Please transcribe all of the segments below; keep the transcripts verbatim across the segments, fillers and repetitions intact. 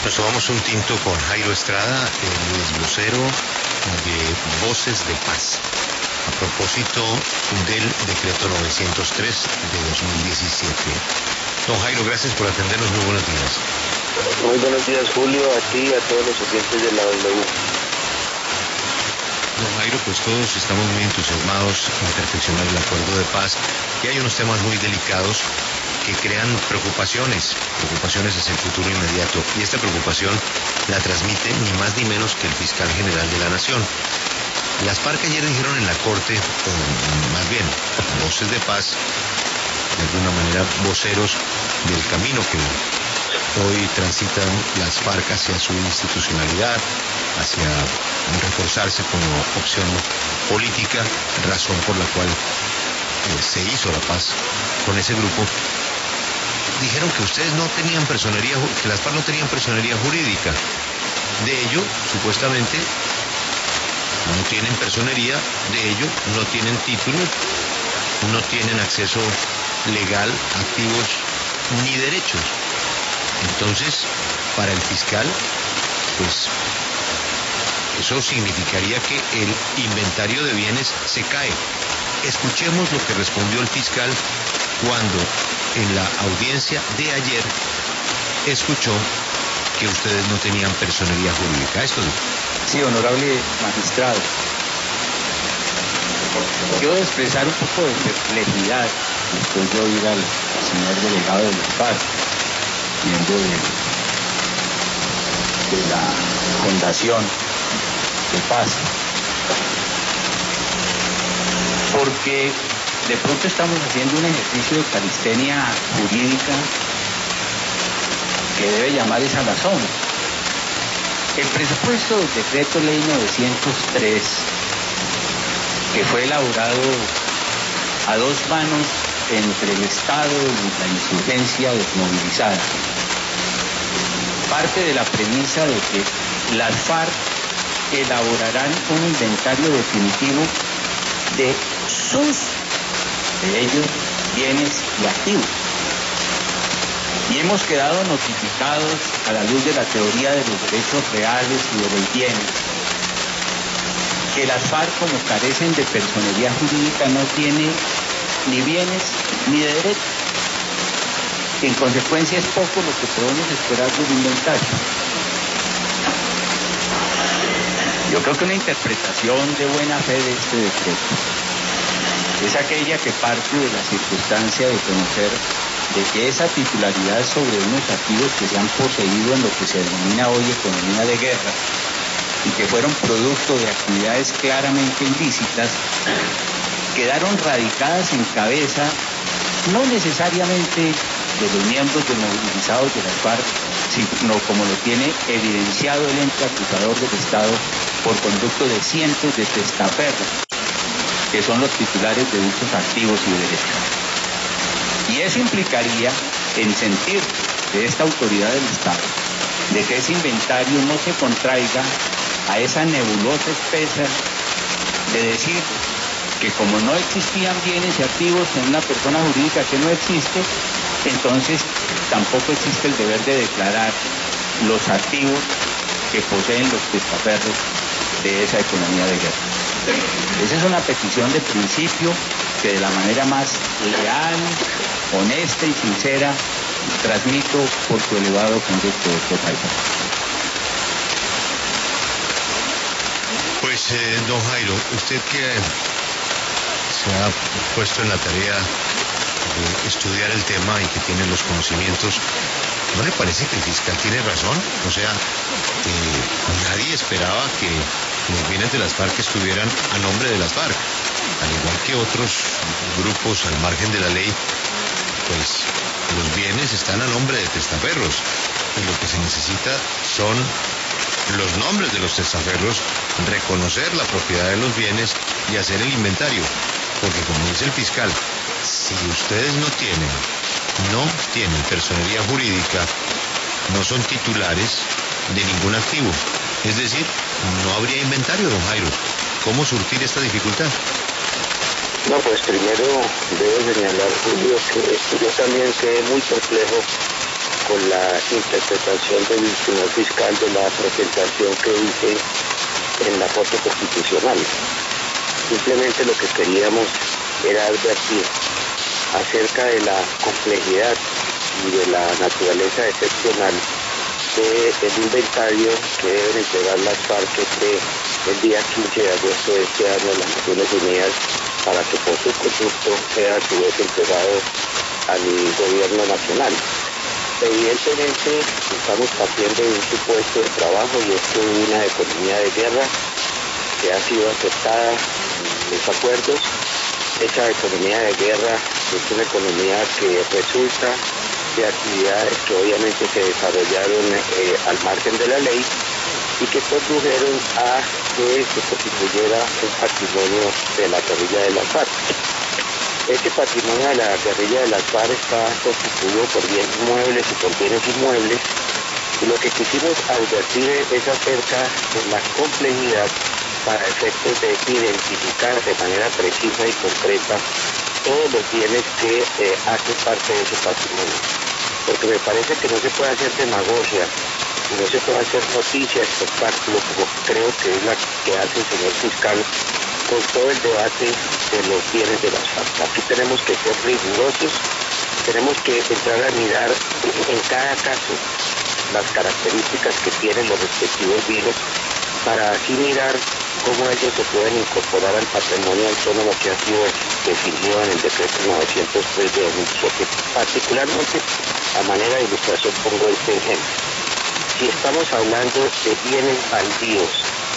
Nos tomamos un tinto con Jairo Estrada, el vocero de Voces de Paz, a propósito del decreto novecientos tres de dos mil diecisiete. Don Jairo, gracias por atendernos. Muy buenos días. Muy buenos días, Julio, a ti y a todos los oyentes de la W. Don Jairo, pues todos estamos muy entusiasmados en perfeccionar el acuerdo de paz, y hay unos temas muy delicados que crean preocupaciones, preocupaciones hacia el futuro inmediato, y esta preocupación la transmite ni más ni menos que el fiscal general de la Nación. Las FARC ayer dijeron en la Corte, o más bien, Voces de Paz, de alguna manera voceros del camino que hoy transitan las FARC hacia su institucionalidad, hacia reforzarse como opción política, razón por la cual eh, se hizo la paz con ese grupo. Dijeron que ustedes no tenían personería, que las FARC no tenían personería jurídica. De ello, supuestamente, no tienen personería, de ello no tienen título, no tienen acceso legal, activos ni derechos. Entonces, para el fiscal, pues eso significaría que el inventario de bienes se cae. Escuchemos lo que respondió el fiscal cuando en la audiencia de ayer escuchó que ustedes no tenían personería jurídica. Esto dijo. Sí, honorable magistrado. Quiero expresar un poco de perplejidad después de oír al señor delegado de la FARC, miembro de, de la Fundación de Paz, porque de pronto estamos haciendo un ejercicio de calistenia jurídica que debe llamar esa razón. El presupuesto del decreto ley novecientos tres, que fue elaborado a dos manos entre el Estado y la insurgencia desmovilizada, parte de la premisa de que las FARC elaborarán un inventario definitivo de sus, de ellos, bienes y activos. Y hemos quedado notificados, a la luz de la teoría de los derechos reales y de los bienes, que las FARC, como carecen de personería jurídica, no tiene ni bienes ni derechos. En consecuencia, es poco lo que podemos esperar del inventario. Yo creo que una interpretación de buena fe de este decreto es aquella que parte de la circunstancia de conocer de que esa titularidad sobre unos activos que se han poseído en lo que se denomina hoy economía de guerra y que fueron producto de actividades claramente ilícitas, quedaron radicadas en cabeza no necesariamente de los miembros desmovilizados de las FARC, sino como lo tiene evidenciado el ente acusador del Estado por conducto de cientos de testaferros, que son los titulares de dichos activos y derechos. Y eso implicaría, en sentir de esta autoridad del Estado, de que ese inventario no se contraiga a esa nebulosa espesa de decir que como no existían bienes y activos en una persona jurídica que no existe, entonces tampoco existe el deber de declarar los activos que poseen los testaferros de esa economía de guerra. Esa es una petición de principio que de la manera más leal, honesta y sincera transmito por su elevado conducto de país. Pues, eh, don Jairo, usted que se ha puesto en la tarea de estudiar el tema y que tiene los conocimientos, ¿no le parece que el fiscal tiene razón? O sea, eh, nadie esperaba que los bienes de las FARC estuvieran a nombre de las FARC, al igual que otros grupos al margen de la ley. Pues los bienes están a nombre de testaferros y lo que se necesita son los nombres de los testaferros, reconocer la propiedad de los bienes y hacer el inventario, porque como dice el fiscal, si ustedes no tienen, no tienen personería jurídica, no son titulares de ningún activo, es decir, no habría inventario, don Jairo. ¿Cómo surtir esta dificultad? No, pues primero debo señalar, Julio, que yo también quedé muy perplejo con la interpretación del señor fiscal de la presentación que hice en la foto constitucional. Simplemente lo que queríamos era advertir acerca de la complejidad y de la naturaleza excepcional del inventario que deben entregar las FARC entre el día quince de agosto de este año a las Naciones Unidas para que por su conjunto sea a su vez entregado al gobierno nacional. Evidentemente estamos partiendo de un supuesto de trabajo y esto es una economía de guerra que ha sido aceptada en los acuerdos. Esa economía de guerra es una economía que resulta de actividades que obviamente se desarrollaron eh, al margen de la ley y que condujeron a que se constituyera un patrimonio de la guerrilla de las FARC. Este patrimonio de la guerrilla de las FARC está constituido por bienes muebles y por bienes inmuebles, y lo que quisimos advertir es acerca de la complejidad para efectos de identificar de manera precisa y concreta todos los bienes que eh, hacen parte de ese patrimonio. Porque me parece que no se puede hacer demagogia, no se puede hacer noticia, espectáculo, como creo que es la que hace el señor fiscal con todo el debate de los bienes de las FARC. Aquí tenemos que ser rigurosos, tenemos que entrar a mirar en cada caso las características que tienen los respectivos bienes para así mirar cómo ellos se pueden incorporar al patrimonio autónomo que ha sido definido en el decreto novecientos tres de dos mil siete. Particularmente, a manera de ilustración pongo este ejemplo. Si estamos hablando de bienes baldíos,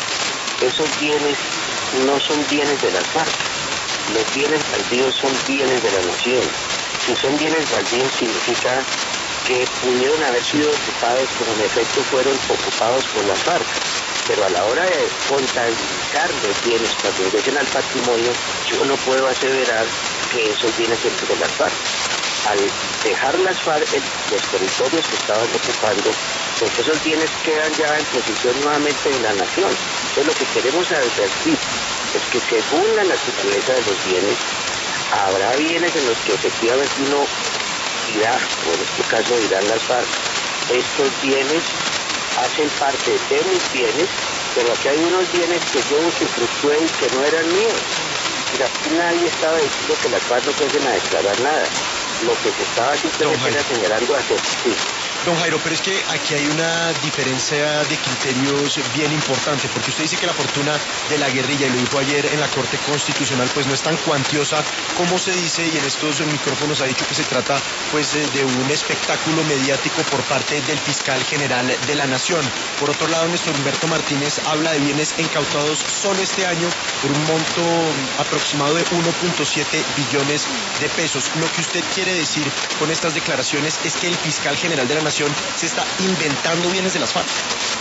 esos bienes no son bienes de las FARC, los bienes baldíos son bienes de la nación. Si son bienes baldíos significa que pudieron haber sido ocupados, pero en efecto fueron ocupados por las FARC. Pero a la hora de contabilizar los bienes cuando ingresen al patrimonio, yo no puedo aseverar que esos bienes son de las FARC. Al dejar las FARC en los territorios que estaban ocupando, pues esos bienes quedan ya en posición nuevamente de la nación. Entonces lo que queremos advertir es que según la naturaleza de los bienes, habrá bienes en los que efectivamente uno dirá, o en este caso dirán las FARC, estos bienes hacen parte de mis bienes, pero aquí hay unos bienes que yo usufructué y que no eran míos. Mira, nadie estaba diciendo que las FARC no fuesen a declarar nada. Lo que se estaba simplemente era señalando hacia sí. Don Jairo, pero es que aquí hay una diferencia de criterios bien importante, porque usted dice que la fortuna de la guerrilla, y lo dijo ayer en la Corte Constitucional, pues no es tan cuantiosa como se dice, y en estos micrófonos ha dicho que se trata pues de un espectáculo mediático por parte del fiscal general de la Nación. Por otro lado, Néstor Humberto Martínez habla de bienes incautados solo este año por un monto aproximado de uno punto siete billones de pesos. Lo que usted quiere decir con estas declaraciones es que el fiscal general de la Nación se está inventando bienes de las FARC.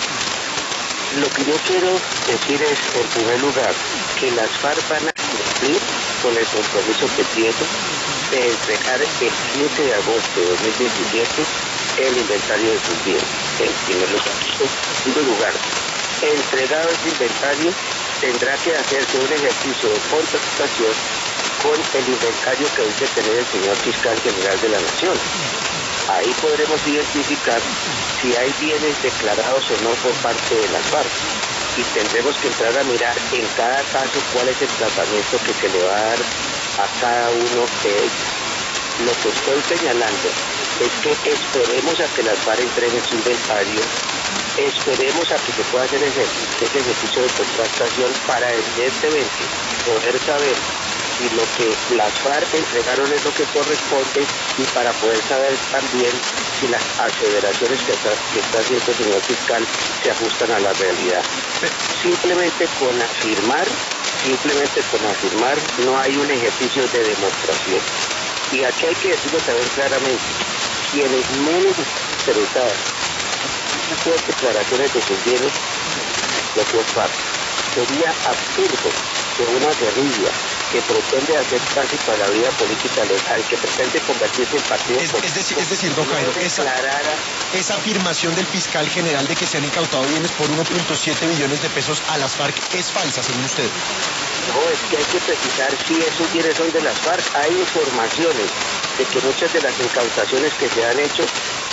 Lo que yo quiero decir es, en primer lugar, que las FARC van a cumplir con el compromiso que tienen de entregar el quince de agosto de dos mil diecisiete el inventario de sus bienes. En primer lugar, en segundo lugar, entregado ese inventario, tendrá que hacerse un ejercicio de contratación con el inventario que debe tener el señor fiscal general de la Nación. Ahí podremos identificar si hay bienes declarados o no por parte de las FARC y tendremos que entrar a mirar en cada caso cuál es el tratamiento que se le va a dar a cada uno de ellos. Lo que estoy señalando es que esperemos a que las FARC entreguen su inventario, esperemos a que se pueda hacer ese, ese ejercicio de contratación para evidentemente poder saber si lo que las FARC entregaron es lo que corresponde y para poder saber también si las aseveraciones que está, que está haciendo el señor fiscal se ajustan a la realidad. Simplemente con afirmar, simplemente con afirmar no hay un ejercicio de demostración. Y aquí hay que decirlo también claramente, quienes menos interesados en estas declaraciones de sus bienes, lo que es FARC, sería absurdo que una guerrilla que pretende hacer casi para la vida política local, que pretende convertirse en partido es, político. Es decir, es decir, don Jairo, esa, esa afirmación del fiscal general de que se han incautado bienes por uno punto siete billones de pesos a las FARC es falsa, según usted. No, es que hay que precisar si esos bienes son de las FARC. Hay informaciones de que muchas de las incautaciones que se han hecho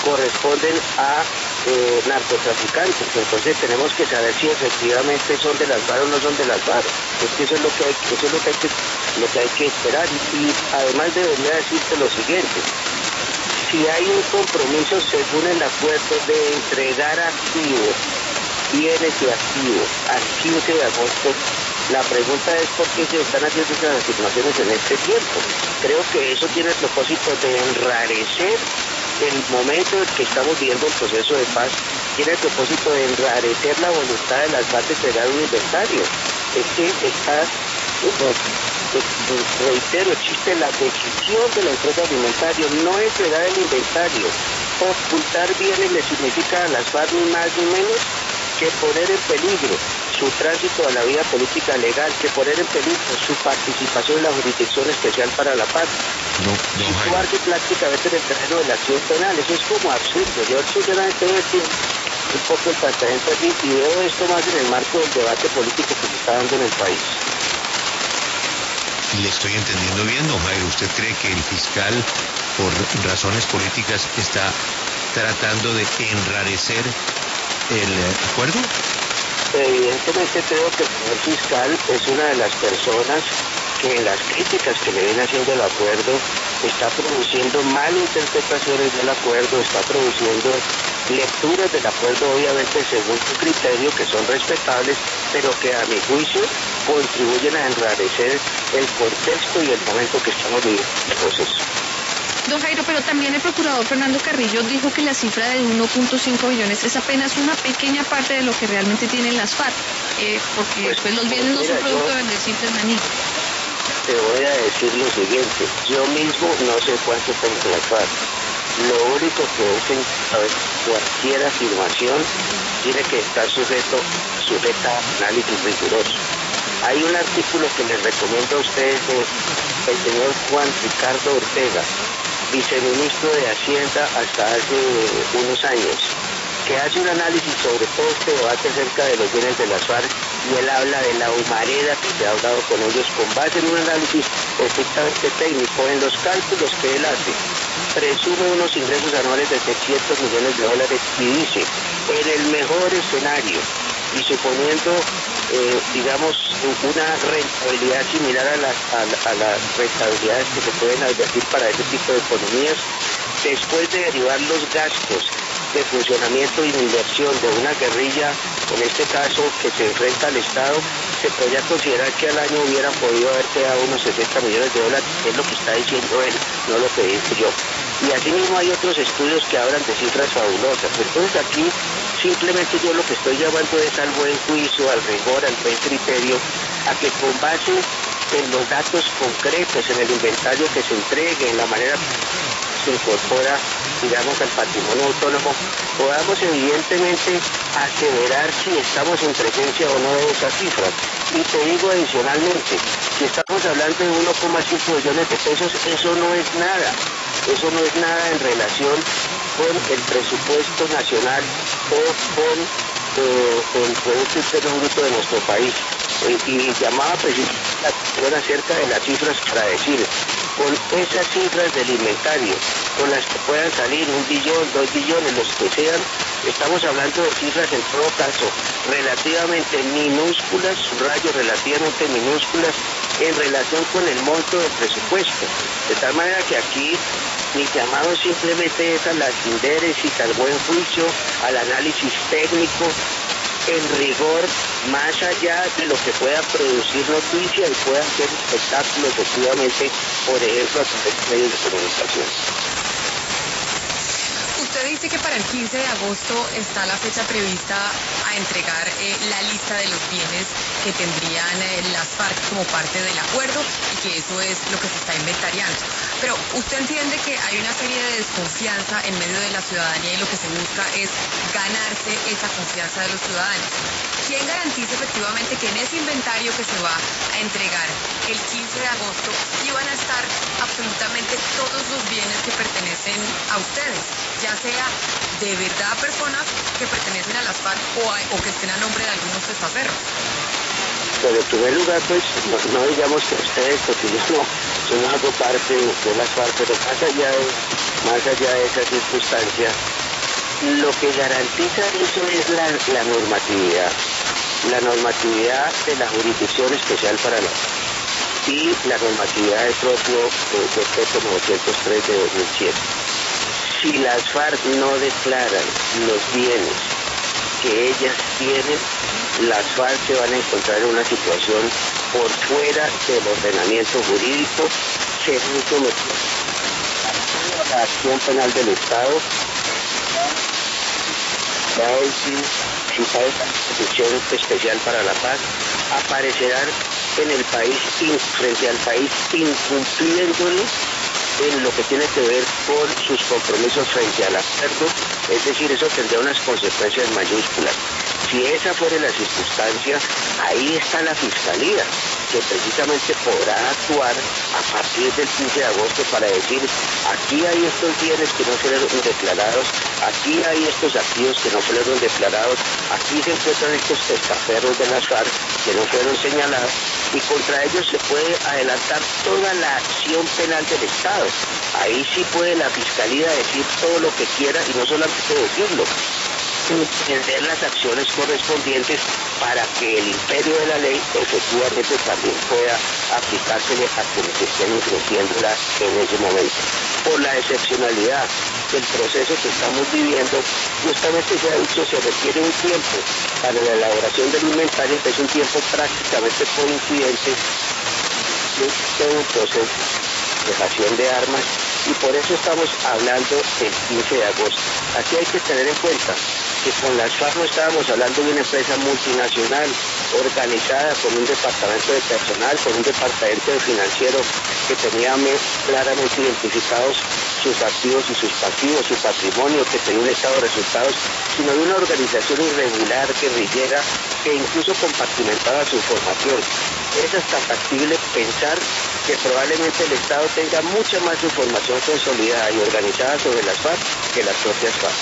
corresponden a eh, narcotraficantes. Entonces tenemos que saber si efectivamente son de las FARC o no son de las FARC. Es que eso es lo que hay, eso es lo que hay que, lo que hay que esperar. Y, y además debería decirte lo siguiente: si hay un compromiso según el acuerdo de entregar activos, bienes y activos al quince de agosto, la pregunta es por qué se están haciendo esas afirmaciones en este tiempo. Creo que eso tiene el propósito de enrarecer el momento en que estamos viviendo el proceso de paz, tiene el propósito de enrarecer la voluntad de las FARC de entregar un inventario. Es que está, reitero, existe la decisión de la empresa alimentaria, no entregar el inventario. Ocultar bienes le significa a las FARC ni más ni menos que poner en peligro su tránsito a la vida política legal, que poner en peligro su participación en la Jurisdicción Especial para la Paz, no, no, situarse prácticamente en el terreno de la acción penal. Eso es como absurdo. Yo sinceramente veo que un poco el planteamiento aquí, y veo esto más en el marco del debate político que se está dando en el país. Le estoy entendiendo bien, don Jairo. ¿Usted cree que el fiscal, por razones políticas, está tratando de enrarecer el acuerdo? Evidentemente creo que el señor fiscal es una de las personas que en las críticas que le viene haciendo el acuerdo está produciendo malinterpretaciones del acuerdo, está produciendo lecturas del acuerdo, obviamente según su criterio, que son respetables, pero que a mi juicio contribuyen a enrarecer el contexto y el momento que estamos viviendo en el proceso. Don Jairo, pero también el procurador Fernando Carrillo dijo que la cifra de uno punto cinco billones es apenas una pequeña parte de lo que realmente tienen las FARC, eh, porque pues, pues los bienes no son producto de vender simples maní. Te voy a decir lo siguiente: yo mismo no sé cuánto tengo las FARC. Lo único que es en cualquier afirmación tiene que estar sujeto, sujeta a análisis riguroso. Hay un artículo que les recomiendo a ustedes del señor Juan Ricardo Ortega, viceministro de Hacienda hasta hace unos años, que hace un análisis sobre todo este debate acerca de los bienes de las FARC, y él habla de la humareda que se ha hablado con ellos con base en un análisis estrictamente técnico. En los cálculos que él hace, presume unos ingresos anuales de seiscientos millones de dólares y dice, en el mejor escenario, y suponiendo, eh, digamos, una rentabilidad similar a las, a, a las rentabilidades que se pueden advertir para este tipo de economías, después de derivar los gastos de funcionamiento y de inversión de una guerrilla, en este caso que se enfrenta al Estado, se podría considerar que al año hubieran podido haber quedado unos sesenta millones de dólares, que es lo que está diciendo él, no lo que digo yo. Y asimismo hay otros estudios que hablan de cifras fabulosas. Entonces aquí simplemente yo lo que estoy llamando es al buen juicio, al rigor, al buen criterio, a que con base en los datos concretos, en el inventario que se entregue, en la manera que se incorpora, digamos, al patrimonio autónomo, podamos evidentemente aseverar si estamos en presencia o no de esas cifras. Y te digo adicionalmente, si estamos hablando de uno coma cinco billones de pesos, eso no es nada. Eso no es nada en relación con el presupuesto nacional o con eh, el Producto Interno Bruto de nuestro país. Eh, y llamaba precisamente la atención acerca de las cifras para decir, con esas cifras del inventario, con las que puedan salir un billón, dos billones, los que sean, estamos hablando de cifras en todo caso relativamente minúsculas, subrayo, relativamente minúsculas en relación con el monto del presupuesto. De tal manera que aquí mi llamado simplemente es a la sindéresis, al buen juicio, al análisis técnico, en rigor, más allá de lo que pueda producir noticia y pueda ser espectáculo efectivamente, por ejemplo, a través de medios de comunicación. Usted dice que para el quince de agosto está la fecha prevista a entregar eh, la lista de los bienes que tendrían eh, las FARC como parte del acuerdo y que eso es lo que se está inventariando. Pero usted entiende que hay una serie de desconfianza en medio de la ciudadanía y lo que se busca es ganarse esa confianza de los ciudadanos. ¿Quién garantiza efectivamente que en ese inventario que se va a entregar el quince de agosto sí van a estar absolutamente todos los bienes que pertenecen a ustedes? Ya sea de verdad personas que pertenecen a las FARC o, a, o que estén a nombre de algunos testaferros. Pero en primer lugar, pues, no, no digamos que ustedes, porque yo no, yo no hago parte de las FARC, pero más allá de, más allá de esa circunstancia, Lo que garantiza eso es la, la normatividad, la normatividad de la Jurisdicción Especial para la y la normatividad del propio eh, decreto novecientos tres de dos mil siete. Si las FARC no declaran los bienes que ellas tienen, las FARC se van a encontrar en una situación por fuera del ordenamiento jurídico, según sometidas a la acción penal del Estado. Va a decir, si sabe la Jurisdicción Especial para la Paz, aparecerán en el país, frente al país, incumpliéndole en lo que tiene que ver con sus compromisos frente al acuerdo, es decir, eso tendrá unas consecuencias mayúsculas. Si esa fuera la circunstancia, ahí está la Fiscalía, que precisamente podrá actuar a partir del quince de agosto para decir, aquí hay estos bienes que no fueron declarados, aquí hay estos activos que no fueron declarados, aquí se encuentran estos testaferros de las FARC que no fueron señalados, y contra ellos se puede adelantar toda la acción penal del Estado. Ahí sí puede la Fiscalía decir todo lo que quiera y no solamente decirlo, emprender las acciones correspondientes para que el imperio de la ley efectivamente también pueda aplicársele a quienes estén infringiéndola en ese momento. Por la excepcionalidad del proceso que estamos viviendo, justamente se ha dicho, se requiere un tiempo para la elaboración del inventario, que es un tiempo prácticamente coincidente de todo un proceso de dejación de armas, y por eso estamos hablando del quince de agosto. Aquí hay que tener en cuenta que con las FARC no estábamos hablando de una empresa multinacional organizada con un departamento de personal, con un departamento de financiero que tenía claramente identificados sus activos y sus pasivos, su patrimonio, que tenía un estado de resultados, sino de una organización irregular, guerrillera, que incluso compartimentaba su información. Es hasta factible pensar que probablemente el Estado tenga mucha más información consolidada y organizada sobre las FARC que las propias FARC.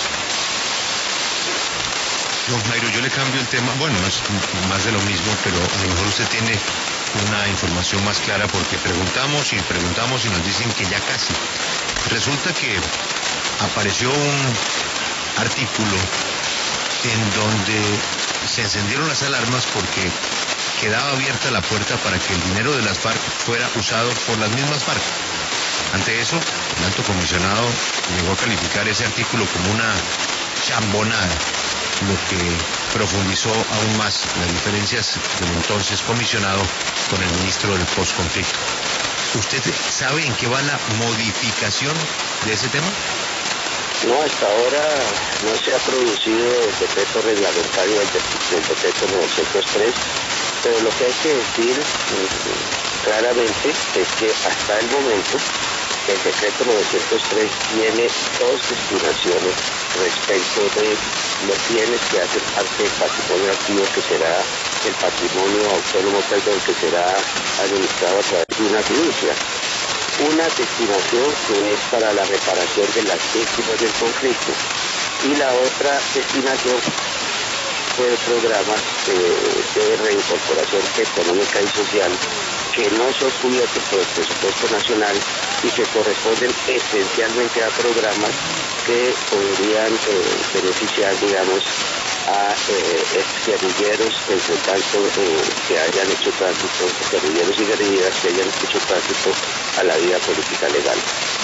Don Jairo, yo le cambio el tema, bueno, es más de lo mismo, pero a lo mejor usted tiene una información más clara porque preguntamos y preguntamos y nos dicen que ya casi. Resulta que apareció un artículo en donde se encendieron las alarmas porque quedaba abierta la puerta para que el dinero de las FARC fuera usado por las mismas FARC. Ante eso, el alto comisionado llegó a calificar ese artículo como una chambonada, lo que profundizó aún más las diferencias del entonces comisionado con el ministro del postconflicto. ¿Usted sabe en qué va la modificación de ese tema? No, hasta ahora no se ha producido el decreto reglamentario del, del decreto novecientos tres, pero lo que hay que decir claramente es que hasta el momento el decreto novecientos tres tiene dos destinaciones respecto de los bienes que hacen parte del patrimonio activo, que será el patrimonio autónomo, perdón, que será administrado a través de una fiducia. Una destinación que es para la reparación de las víctimas del conflicto y la otra destinación de programas de, de reincorporación económica y social que no son cubiertos por el presupuesto nacional y que corresponden esencialmente a programas que podrían eh, beneficiar, digamos, a eh, guerrilleros, entre tanto eh, que hayan hecho tránsito, guerrilleros y guerrilleras que hayan hecho tránsito a la vida política legal.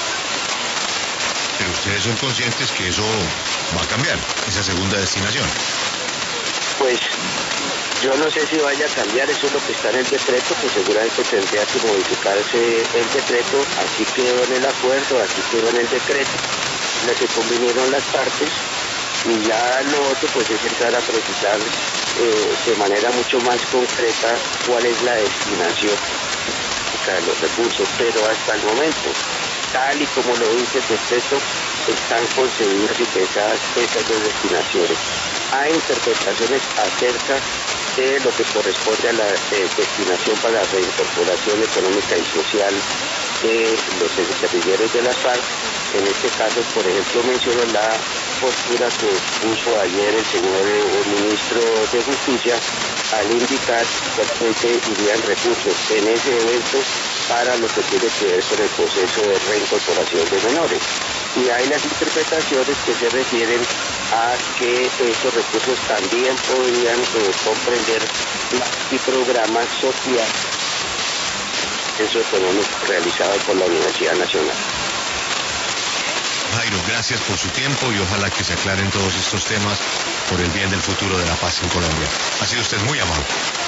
Pero ustedes son conscientes que eso va a cambiar, esa segunda destinación. Pues yo no sé si vaya a cambiar, eso es lo que está en el decreto, que seguramente tendría que modificarse el decreto, así quedó en el acuerdo, así quedó en el decreto, en el que convinieron las partes, y ya lo otro pues es entrar a precisar eh, de manera mucho más concreta cuál es la destinación de los recursos, pero hasta el momento, tal y como lo dice el decreto, están concebidas y pensadas esas dos destinaciones. Hay interpretaciones acerca de lo que corresponde a la eh, destinación para la reincorporación económica y social de los guerrilleros de las FARC. En este caso, por ejemplo, menciono la postura que puso ayer el señor el ministro de Justicia al indicar que irían recursos en ese evento para lo que tiene que ver con el proceso de reincorporación de menores. Y hay las interpretaciones que se refieren a que esos recursos también podrían eh, comprender y programas sociales económicos realizados por la Universidad Nacional. Jairo, gracias por su tiempo y ojalá que se aclaren todos estos temas por el bien del futuro de la paz en Colombia. Ha sido usted muy amable.